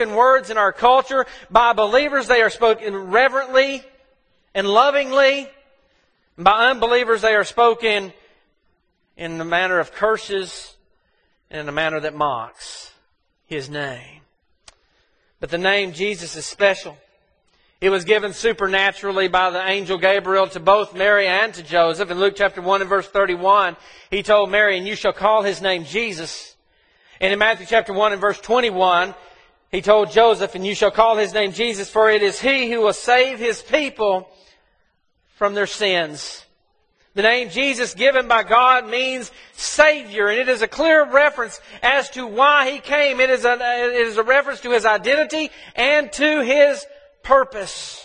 words in our culture. By believers, they are spoken reverently and lovingly. By unbelievers, they are spoken in the manner of curses and in a manner that mocks His name. But the name Jesus is special. It was given supernaturally by the angel Gabriel to both Mary and to Joseph. In Luke chapter 1 and verse 31, He told Mary, "And you shall call His name Jesus." And in Matthew chapter 1 and verse 21, He told Joseph, "And you shall call His name Jesus, for it is He who will save His people from their sins." The name Jesus given by God means Savior, and it is a clear reference as to why He came. It is a reference to His identity and to His purpose.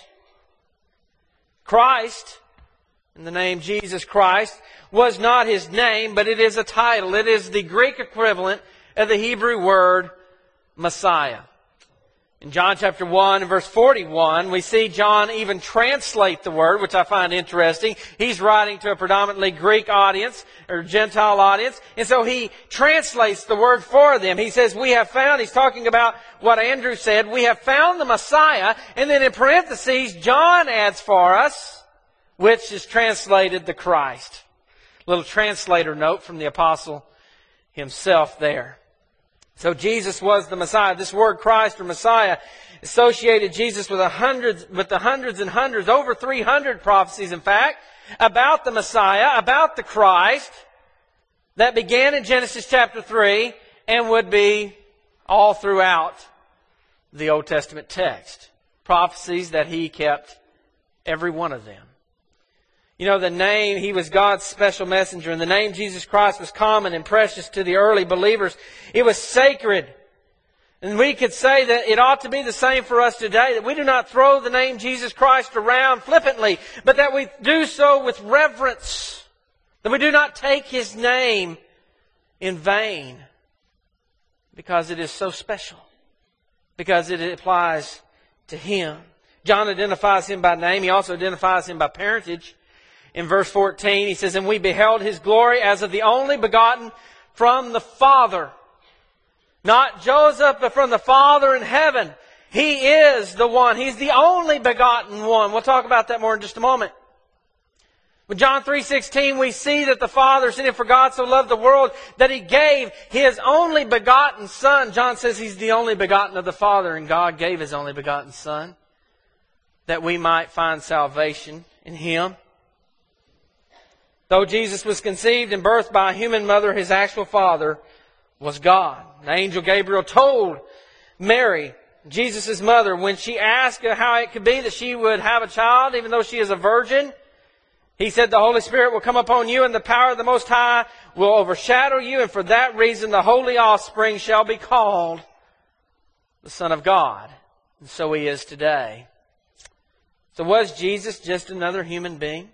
Christ, in the name Jesus Christ, was not His name, but it is a title. It is the Greek equivalent of the Hebrew word Messiah. In John chapter 1 and verse 41, we see John even translate the word, which I find interesting. He's writing to a predominantly Greek audience, or Gentile audience, and so he translates the word for them. He says, "We have found," he's talking about what Andrew said, "we have found the Messiah," and then in parentheses, John adds for us, which is translated the Christ. Little translator note from the apostle himself there. So Jesus was the Messiah. This word Christ or Messiah associated Jesus with the hundreds and hundreds, over 300 prophecies in fact, about the Messiah, about the Christ, that began in Genesis chapter 3 and would be all throughout the Old Testament text. Prophecies that He kept, every one of them. You know, the name, He was God's special messenger, and the name Jesus Christ was common and precious to the early believers. It was sacred. And we could say that it ought to be the same for us today, that we do not throw the name Jesus Christ around flippantly, but that we do so with reverence. That we do not take His name in vain, because it is so special, because it applies to Him. John identifies Him by name. He also identifies Him by parentage. In verse 14, he says, "And we beheld His glory as of the only begotten from the Father." Not Joseph, but from the Father in heaven. He is the one. He's the only begotten one. We'll talk about that more in just a moment. With John 3:16, we see that the Father sent, "For God so loved the world that He gave His only begotten Son." John says He's the only begotten of the Father, and God gave His only begotten Son that we might find salvation in Him. Though Jesus was conceived and birthed by a human mother, His actual Father was God. The angel Gabriel told Mary, Jesus' mother, when she asked how it could be that she would have a child, even though she is a virgin, He said, "The Holy Spirit will come upon you, and the power of the Most High will overshadow you, and for that reason the holy offspring shall be called the Son of God." And so He is today. So was Jesus just another human being?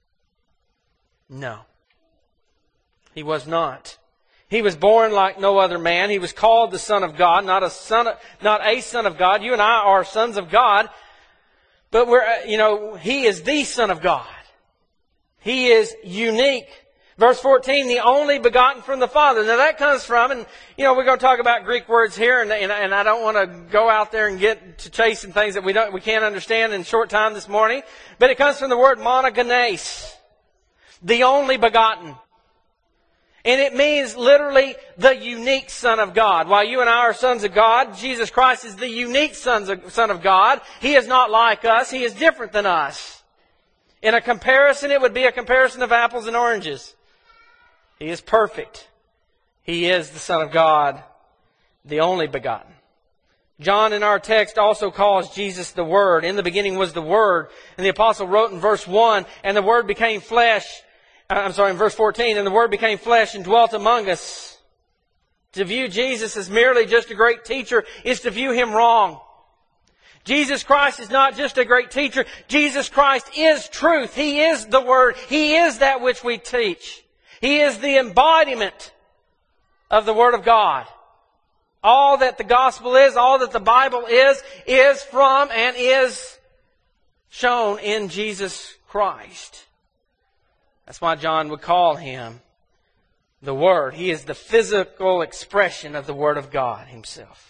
No. He was not. He was born like no other man. He was called the Son of God, not a son of God. You and I are sons of God. But He is the Son of God. He is unique. Verse 14, the only begotten from the Father. Now that comes from, and we're going to talk about Greek words here, and I don't want to go out there and get to chasing things that we can't understand in short time this morning. But it comes from the word monogenes. The only begotten. And it means literally the unique Son of God. While you and I are sons of God, Jesus Christ is the unique Son of God. He is not like us. He is different than us. In a comparison, it would be a comparison of apples and oranges. He is perfect. He is the Son of God, the only begotten. John in our text also calls Jesus the Word. In the beginning was the Word. And the apostle wrote in verse 1, "And the Word became flesh." In verse 14, "And the Word became flesh and dwelt among us." To view Jesus as merely just a great teacher is to view Him wrong. Jesus Christ is not just a great teacher. Jesus Christ is truth. He is the Word. He is that which we teach. He is the embodiment of the Word of God. All that the gospel is, all that the Bible is from and is shown in Jesus Christ. That's why John would call Him the Word. He is the physical expression of the Word of God Himself.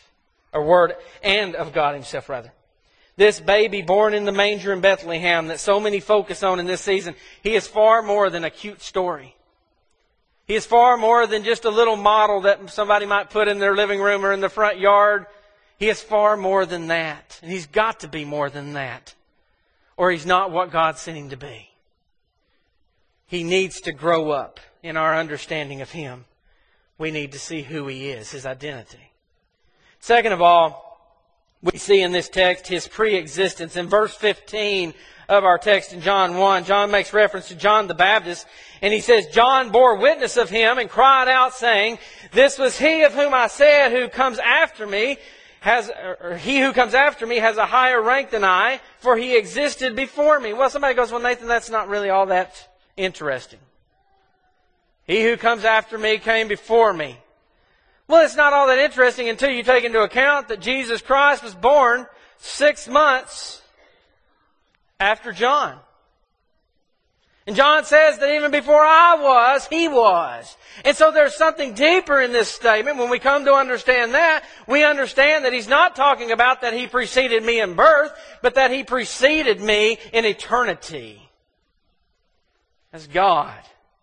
or Word and of God Himself, rather. This baby born in the manger in Bethlehem that so many focus on in this season, He is far more than a cute story. He is far more than just a little model that somebody might put in their living room or in the front yard. He is far more than that. And He's got to be more than that, or He's not what God sent Him to be. He needs to grow up in our understanding of Him. We need to see who He is, His identity. Second of all, we see in this text His pre-existence. In verse 15 of our text in John 1, John makes reference to John the Baptist, and he says, John bore witness of Him and cried out, saying, This was He of whom I said, He who comes after me has a higher rank than I, for He existed before me. Well, somebody goes, well, Nathan, that's not really all that interesting. He who comes after me came before me. Well, it's not all that interesting until you take into account that Jesus Christ was born 6 months after John. And John says that even before I was, He was. And so there's something deeper in this statement. When we come to understand that, we understand that He's not talking about that He preceded me in birth, but that He preceded me in eternity. As God.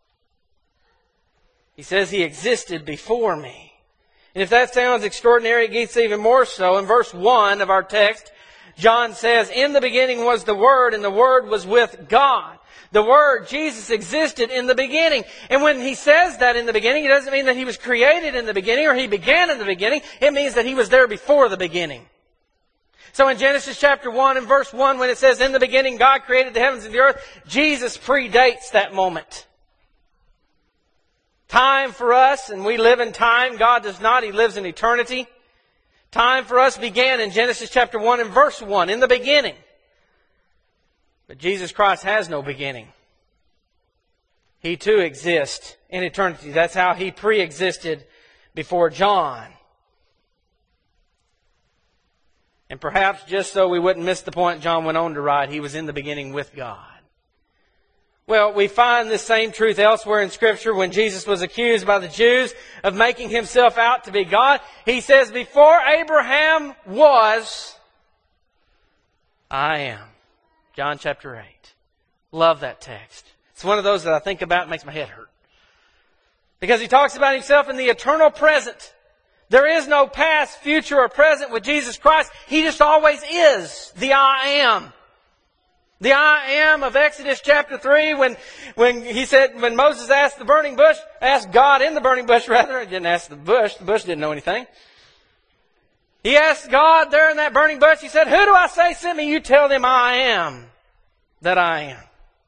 He says He existed before me. And if that sounds extraordinary, it gets even more so. In verse 1 of our text, John says, In the beginning was the Word, and the Word was with God. The Word, Jesus, existed in the beginning. And when He says that in the beginning, it doesn't mean that He was created in the beginning or He began in the beginning. It means that He was there before the beginning. So in Genesis chapter 1 and verse 1, when it says, In the beginning God created the heavens and the earth, Jesus predates that moment. Time for us, and we live in time. God does not. He lives in eternity. Time for us began in Genesis chapter 1 and verse 1, in the beginning. But Jesus Christ has no beginning. He too exists in eternity. That's how He pre-existed before John. And perhaps just so we wouldn't miss the point John went on to write, He was in the beginning with God. Well, we find this same truth elsewhere in Scripture when Jesus was accused by the Jews of making Himself out to be God. He says, Before Abraham was, I am. John chapter 8. Love that text. It's one of those that I think about and makes my head hurt. Because He talks about Himself in the eternal present. There is no past, future, or present with Jesus Christ. He just always is the I am. The I am of Exodus chapter 3 when He said, when Moses asked God in the burning bush, rather. He didn't ask the bush didn't know anything. He asked God there in that burning bush, He said, Who do I say sent me? You tell them I am that I am.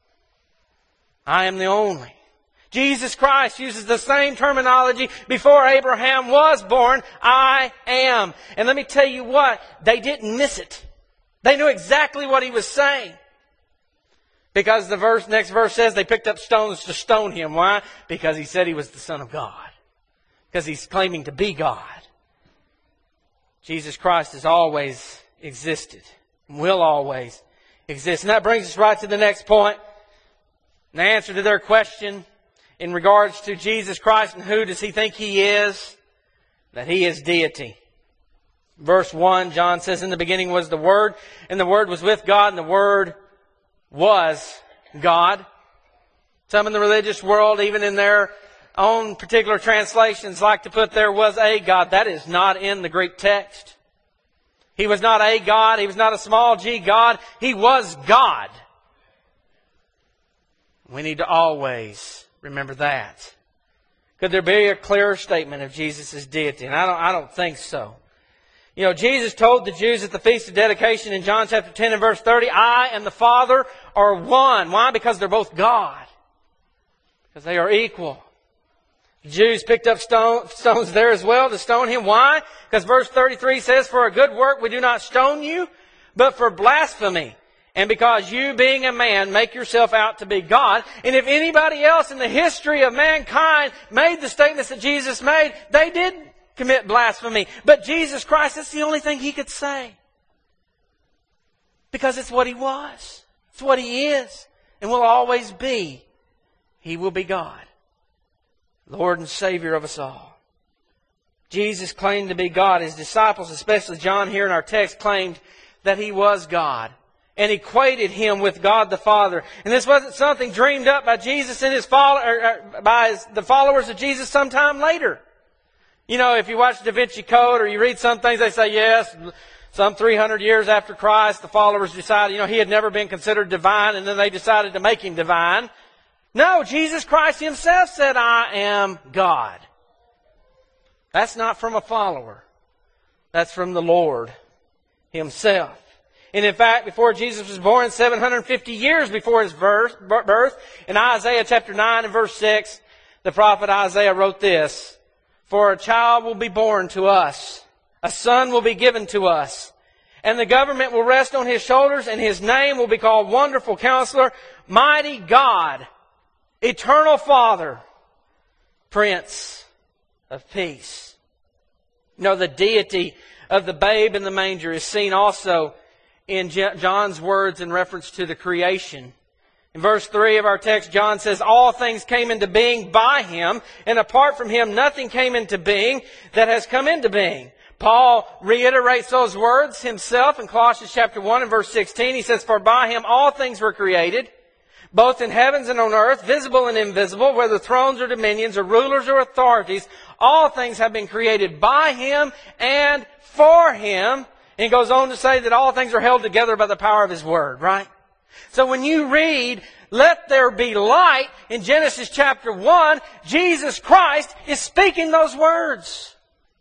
I am the only. Jesus Christ uses the same terminology before Abraham was born. I am. And let me tell you what, they didn't miss it. They knew exactly what He was saying. Because the next verse says they picked up stones to stone Him. Why? Because He said He was the Son of God. Because He's claiming to be God. Jesus Christ has always existed. And will always exist. And that brings us right to the next point. The answer to their question in regards to Jesus Christ and who does He think He is? That He is deity. Verse 1, John says, In the beginning was the Word, and the Word was with God, and the Word was God. Some in the religious world, even in their own particular translations, like to put there was a God. That is not in the Greek text. He was not a God. He was not a small g God. He was God. We need to always remember that. Could there be a clearer statement of Jesus' deity? And I don't think so. You know, Jesus told the Jews at the Feast of Dedication in John chapter 10 and verse 30, I and the Father are one. Why? Because they're both God. Because they are equal. The Jews picked up stones there as well to stone Him. Why? Because verse 33 says, For a good work we do not stone you, but for blasphemy. And because you, being a man, make yourself out to be God. And if anybody else in the history of mankind made the statements that Jesus made, they did commit blasphemy. But Jesus Christ, that's the only thing He could say. Because it's what He was. It's what He is. And will always be. He will be God. Lord and Savior of us all. Jesus claimed to be God. His disciples, especially John here in our text, claimed that He was God and equated Him with God the Father. And this wasn't something dreamed up by Jesus and the followers of Jesus sometime later. You know, if you watch Da Vinci Code or you read some things, they say, yes, some 300 years after Christ, the followers decided, He had never been considered divine, and then they decided to make Him divine. No, Jesus Christ Himself said, I am God. That's not from a follower. That's from the Lord Himself. And in fact, before Jesus was born, 750 years before His birth, in Isaiah chapter 9 and verse 6, the prophet Isaiah wrote this, For a child will be born to us, a son will be given to us, and the government will rest on His shoulders, and His name will be called Wonderful Counselor, Mighty God, Eternal Father, Prince of Peace. The deity of the babe in the manger is seen also in John's words in reference to the creation. In verse 3 of our text, John says, All things came into being by Him, and apart from Him nothing came into being that has come into being. Paul reiterates those words himself in Colossians chapter 1 and verse 16. He says, For by Him all things were created, both in heavens and on earth, visible and invisible, whether thrones or dominions or rulers or authorities, all things have been created by Him and for Him. And he goes on to say that all things are held together by the power of His Word, right? So when you read, let there be light, in Genesis chapter 1, Jesus Christ is speaking those words.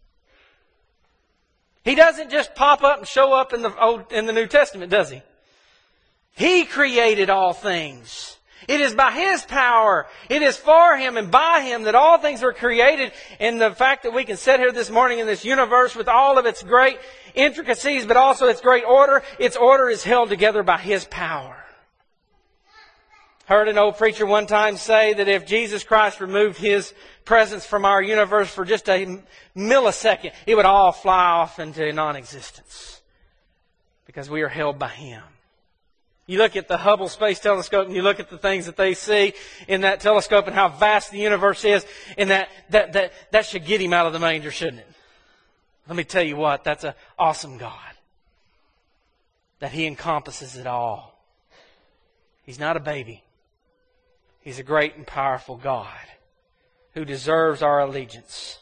He doesn't just pop up and show up in the New Testament, does He? He created all things. It is by His power. It is for Him and by Him that all things were created. And the fact that we can sit here this morning in this universe with all of its great intricacies, but also its great order, its order is held together by His power. Heard an old preacher one time say that if Jesus Christ removed His presence from our universe for just a millisecond, it would all fly off into non-existence. Because we are held by Him. You look at the Hubble Space Telescope and you look at the things that they see in that telescope and how vast the universe is, and that should get Him out of the manger, shouldn't it? Let me tell you what, that's an awesome God. That He encompasses it all. He's not a baby. He's a great and powerful God who deserves our allegiance.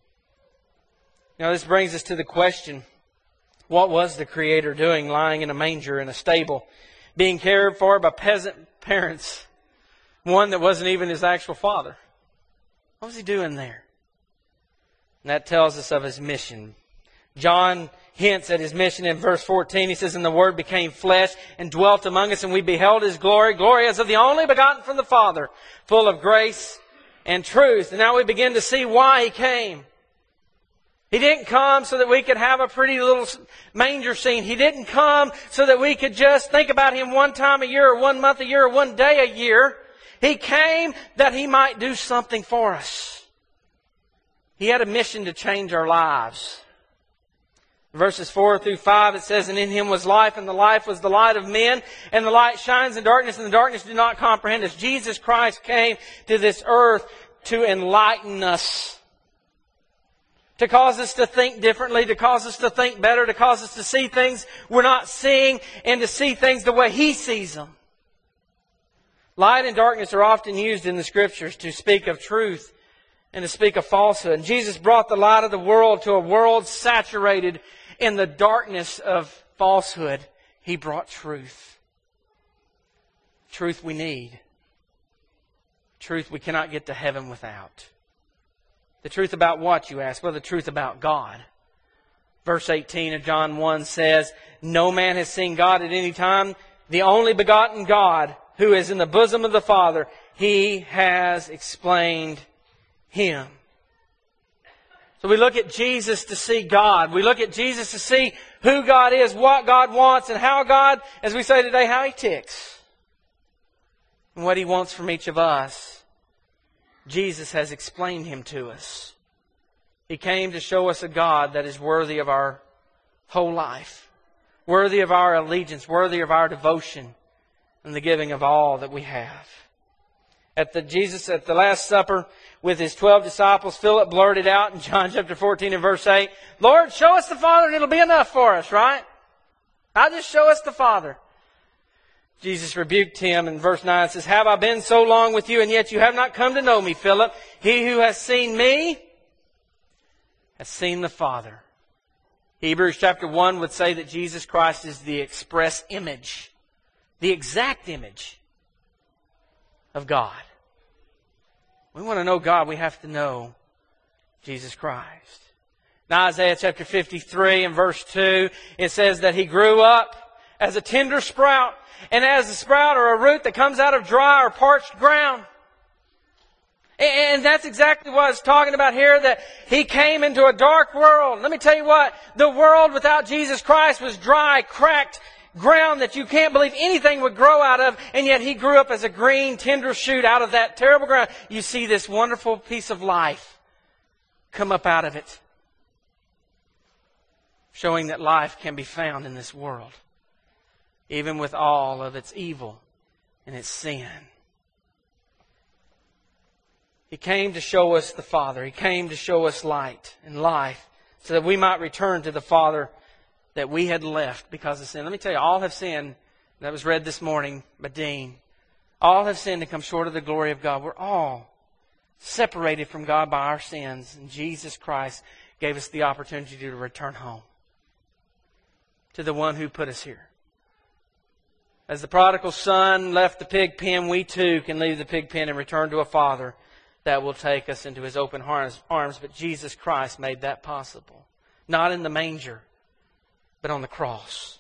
Now this brings us to the question, what was the Creator doing lying in a manger in a stable, being cared for by peasant parents, one that wasn't even His actual father? What was He doing there? And that tells us of His mission. John hints at His mission in verse 14. He says, And the Word became flesh and dwelt among us, and we beheld His glory, glory as of the only begotten from the Father, full of grace and truth. And now we begin to see why He came. He didn't come so that we could have a pretty little manger scene. He didn't come so that we could just think about Him one time a year, or 1 month a year, or 1 day a year. He came that He might do something for us. He had a mission to change our lives. Verses 4 through 5, it says, And in Him was life, and the life was the light of men, and the light shines in darkness, and the darkness did not comprehend us. Jesus Christ came to this earth to enlighten us, to cause us to think differently, to cause us to think better, to cause us to see things we're not seeing, and to see things the way He sees them. Light and darkness are often used in the Scriptures to speak of truth and to speak of falsehood. And Jesus brought the light of the world to a world saturated in the darkness of falsehood. He brought truth. Truth we need. Truth we cannot get to heaven without. The truth about what, you ask? Well, the truth about God. Verse 18 of John 1 says, No man has seen God at any time. The only begotten God who is in the bosom of the Father, He has explained Him. So we look at Jesus to see God. We look at Jesus to see who God is, what God wants, and how God, as we say today, how He ticks. And what He wants from each of us. Jesus has explained Him to us. He came to show us a God that is worthy of our whole life, worthy of our allegiance, worthy of our devotion, and the giving of all that we have. Jesus at the Last Supper with His 12 disciples, Philip blurted out in John chapter 14 and verse 8, Lord, show us the Father and it'll be enough for us, right? I'll just show us the Father. Jesus rebuked him in verse 9 and says, Have I been so long with you and yet you have not come to know me, Philip? He who has seen me has seen the Father. Hebrews chapter 1 would say that Jesus Christ is the express image, the exact image of God. We want to know God, we have to know Jesus Christ. Now Isaiah chapter 53 and verse 2, it says that He grew up as a tender sprout, and as a sprout or a root that comes out of dry or parched ground. And that's exactly what it's talking about here, that He came into a dark world. Let me tell you what, the world without Jesus Christ was dry, cracked ground that you can't believe anything would grow out of, and yet He grew up as a green, tender shoot out of that terrible ground. You see this wonderful piece of life come up out of it, showing that life can be found in this world, even with all of its evil and its sin. He came to show us the Father. He came to show us light and life so that we might return to the Father that we had left because of sin. Let me tell you, all have sinned. That was read this morning by Dean. All have sinned and come short of the glory of God. We're all separated from God by our sins. And Jesus Christ gave us the opportunity to return home to the one who put us here. As the prodigal son left the pig pen, we too can leave the pig pen and return to a Father that will take us into His open arms. But Jesus Christ made that possible. Not in the manger, but on the cross.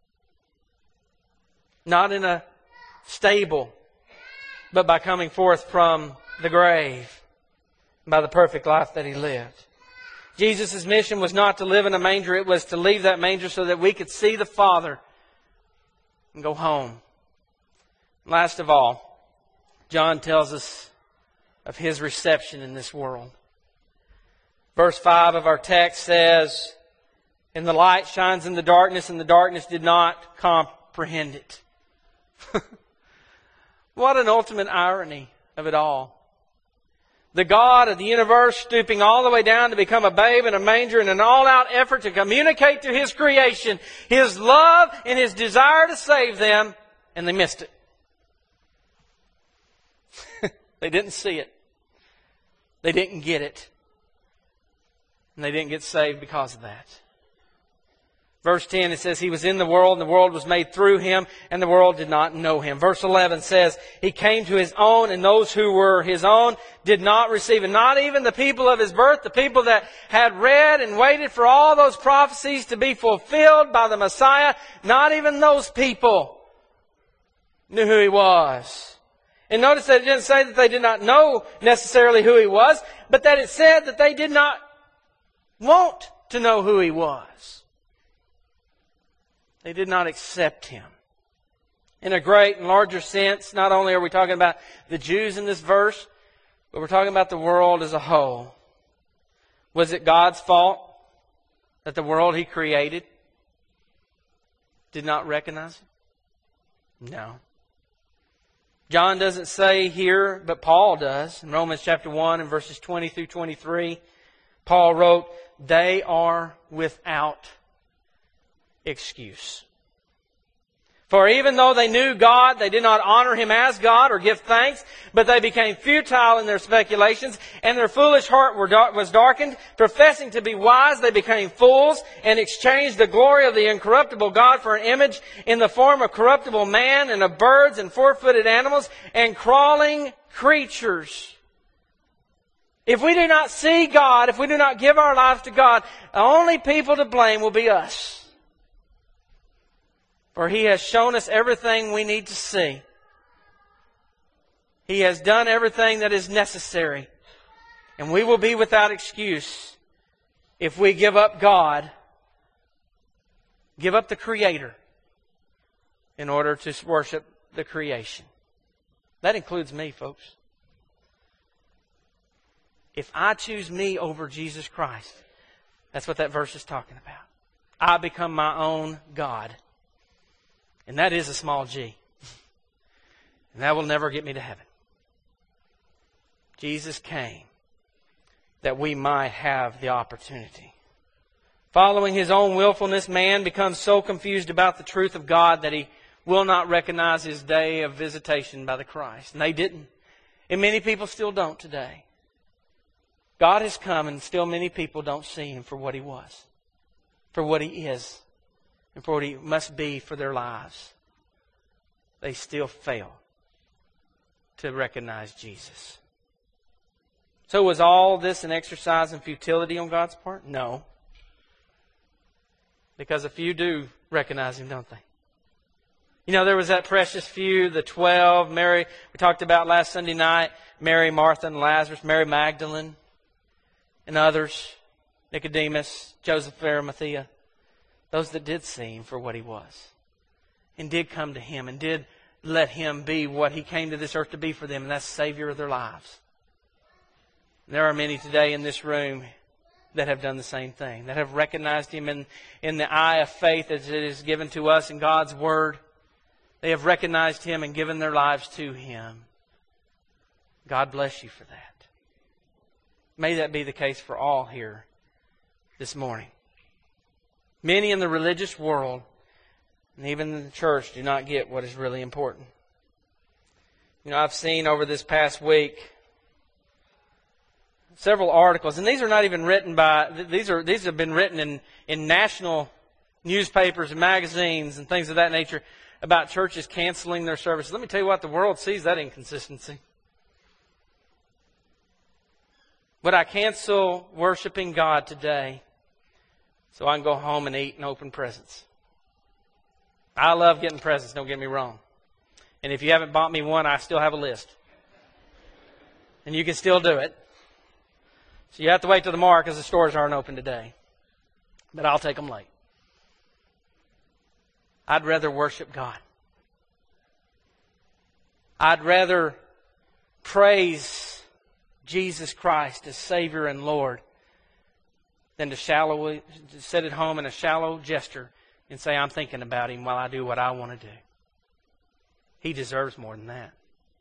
Not in a stable, but by coming forth from the grave, by the perfect life that He lived. Jesus' mission was not to live in a manger, it was to leave that manger so that we could see the Father and go home. Last of all, John tells us of His reception in this world. Verse 5 of our text says, And the light shines in the darkness, and the darkness did not comprehend it. What an ultimate irony of it all. The God of the universe stooping all the way down to become a babe in a manger in an all-out effort to communicate to His creation His love and His desire to save them, and they missed it. They didn't see it. They didn't get it. And they didn't get saved because of that. Verse 10, it says, He was in the world, and the world was made through Him, and the world did not know Him. Verse 11 says, He came to His own, and those who were His own did not receive Him. Not even the people of His birth, the people that had read and waited for all those prophecies to be fulfilled by the Messiah, not even those people knew who He was. And notice that it didn't say that they did not know necessarily who He was, but that it said that they did not want to know who He was. They did not accept Him. In a great and larger sense, not only are we talking about the Jews in this verse, but we're talking about the world as a whole. Was it God's fault that the world He created did not recognize Him? No. John doesn't say here, but Paul does. In Romans chapter 1 and verses 20 through 23, Paul wrote, They are without excuse. For even though they knew God, they did not honor Him as God or give thanks, but they became futile in their speculations, and their foolish heart was darkened. Professing to be wise, they became fools, and exchanged the glory of the incorruptible God for an image in the form of corruptible man, and of birds, and four-footed animals, and crawling creatures. If we do not see God, if we do not give our lives to God, the only people to blame will be us. For He has shown us everything we need to see. He has done everything that is necessary. And we will be without excuse if we give up God, give up the Creator, in order to worship the creation. That includes me, folks. If I choose me over Jesus Christ, that's what that verse is talking about. I become my own God. And that is a small g. And that will never get me to heaven. Jesus came that we might have the opportunity. Following his own willfulness, man becomes so confused about the truth of God that he will not recognize his day of visitation by the Christ. And they didn't. And many people still don't today. God has come and still many people don't see Him for what He was, for what He is, and for what He must be for their lives. They still fail to recognize Jesus. So was all this an exercise in futility on God's part? No. Because a few do recognize Him, don't they? You know, there was that precious few, the 12, Mary, we talked about last Sunday night, Mary, Martha, and Lazarus, Mary Magdalene, and others, Nicodemus, Joseph of Arimathea, those that did see Him for what He was, and did come to Him, and did let Him be what He came to this earth to be for them, and that's the Savior of their lives. And there are many today in this room that have done the same thing, that have recognized Him in the eye of faith as it is given to us in God's Word. They have recognized Him and given their lives to Him. God bless you for that. May that be the case for all here this morning. Many in the religious world, and even in the church, do not get what is really important. You know, I've seen over this past week several articles, and these are not even written by, these have been written in national newspapers and magazines and things of that nature, about churches canceling their services. Let me tell you what, the world sees that inconsistency. Would I cancel worshiping God today so I can go home and eat and open presents? I love getting presents, don't get me wrong. And if you haven't bought me one, I still have a list. And you can still do it. So you have to wait till tomorrow because the stores aren't open today. But I'll take them late. I'd rather worship God. I'd rather praise Jesus Christ as Savior and Lord than to sit at home in a shallow gesture and say, I'm thinking about Him while I do what I want to do. He deserves more than that.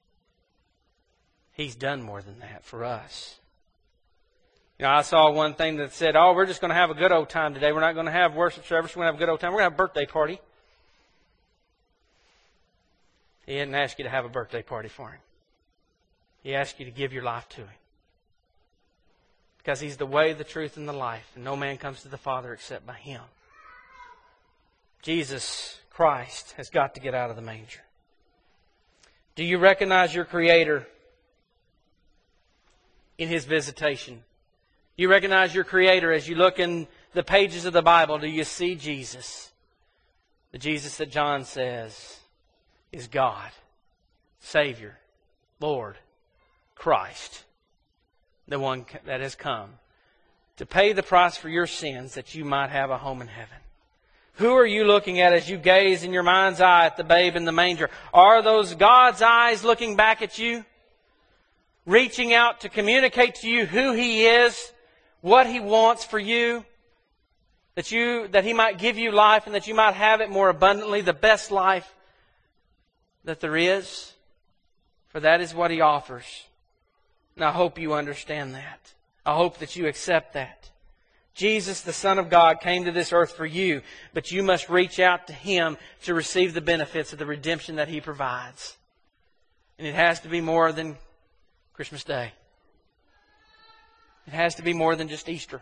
He's done more than that for us. You know, I saw one thing that said, oh, we're just going to have a good old time today. We're not going to have worship service. We're going to have a good old time. We're going to have a birthday party. He didn't ask you to have a birthday party for Him. He asked you to give your life to Him. Because He's the way, the truth, and the life. And no man comes to the Father except by Him. Jesus Christ has got to get out of the manger. Do you recognize your Creator in His visitation? You recognize your Creator as you look in the pages of the Bible. Do you see Jesus? The Jesus that John says is God, Savior, Lord, Christ, the one that has come to pay the price for your sins that you might have a home in heaven. Who are you looking at as you gaze in your mind's eye at the babe in the manger? Are those God's eyes looking back at you? Reaching out to communicate to you who He is, what He wants for you, that He might give you life and that you might have it more abundantly, the best life that there is, for that is what He offers. And I hope you understand that. I hope that you accept that. Jesus, the Son of God, came to this earth for you, but you must reach out to Him to receive the benefits of the redemption that He provides. And it has to be more than Christmas Day. It has to be more than just Easter.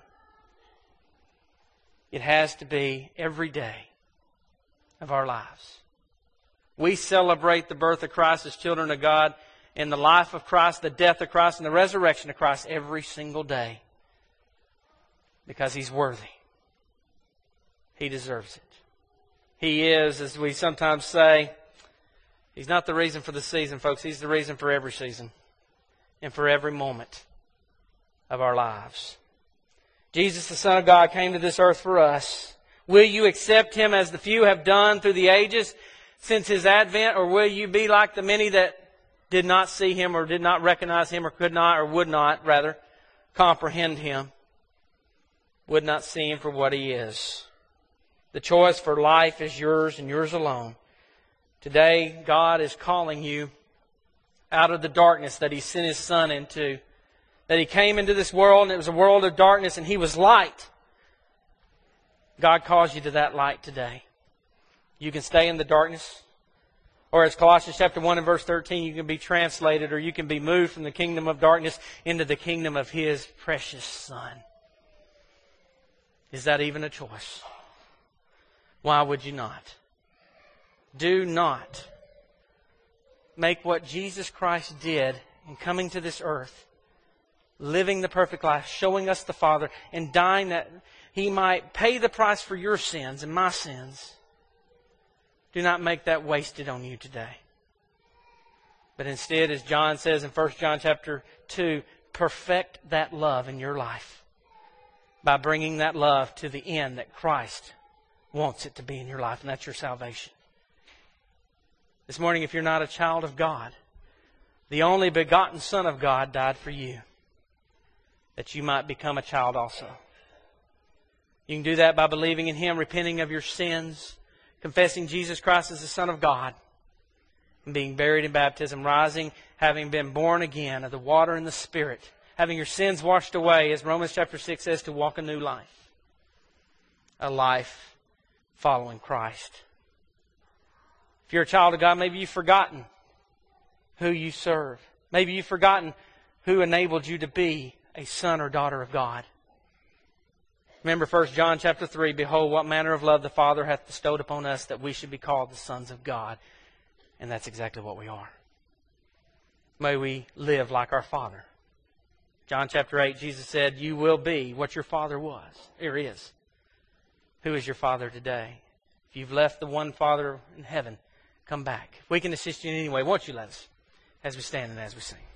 It has to be every day of our lives. We celebrate the birth of Christ as children of God, and the life of Christ, the death of Christ, and the resurrection of Christ every single day. Because He's worthy. He deserves it. He is, as we sometimes say, He's not the reason for the season, folks. He's the reason for every season and for every moment of our lives. Jesus, the Son of God, came to this earth for us. Will you accept Him as the few have done through the ages since His advent, or will you be like the many that did not see Him or did not recognize Him or could not or would not, rather, comprehend Him, would not see Him for what He is? The choice for life is yours and yours alone. Today, God is calling you out of the darkness that He sent His Son into. That He came into this world and it was a world of darkness and He was light. God calls you to that light today. You can stay in the darkness. Or as Colossians chapter 1 and verse 13, you can be translated or you can be moved from the kingdom of darkness into the kingdom of His precious Son. Is that even a choice? Why would you not? Do not make what Jesus Christ did in coming to this earth, living the perfect life, showing us the Father, and dying that He might pay the price for your sins and my sins. Do not make that wasted on you today. But instead, as John says in 1 John chapter 2, perfect that love in your life by bringing that love to the end that Christ wants it to be in your life, and that's your salvation. This morning, if you're not a child of God, the only begotten Son of God died for you, that you might become a child also. You can do that by believing in Him, repenting of your sins, confessing Jesus Christ as the Son of God, and being buried in baptism, rising, having been born again of the water and the Spirit, having your sins washed away, as Romans chapter 6 says, to walk a new life. A life following Christ. If you're a child of God, maybe you've forgotten who you serve. Maybe you've forgotten who enabled you to be a son or daughter of God. Remember 1 John chapter 3, behold, what manner of love the Father hath bestowed upon us, that we should be called the sons of God. And that's exactly what we are. May we live like our Father. John chapter 8, Jesus said, you will be what your Father was. Here He is. Who is your Father today? If you've left the one Father in heaven, come back. If we can assist you in any way, won't you let us as we stand and as we sing.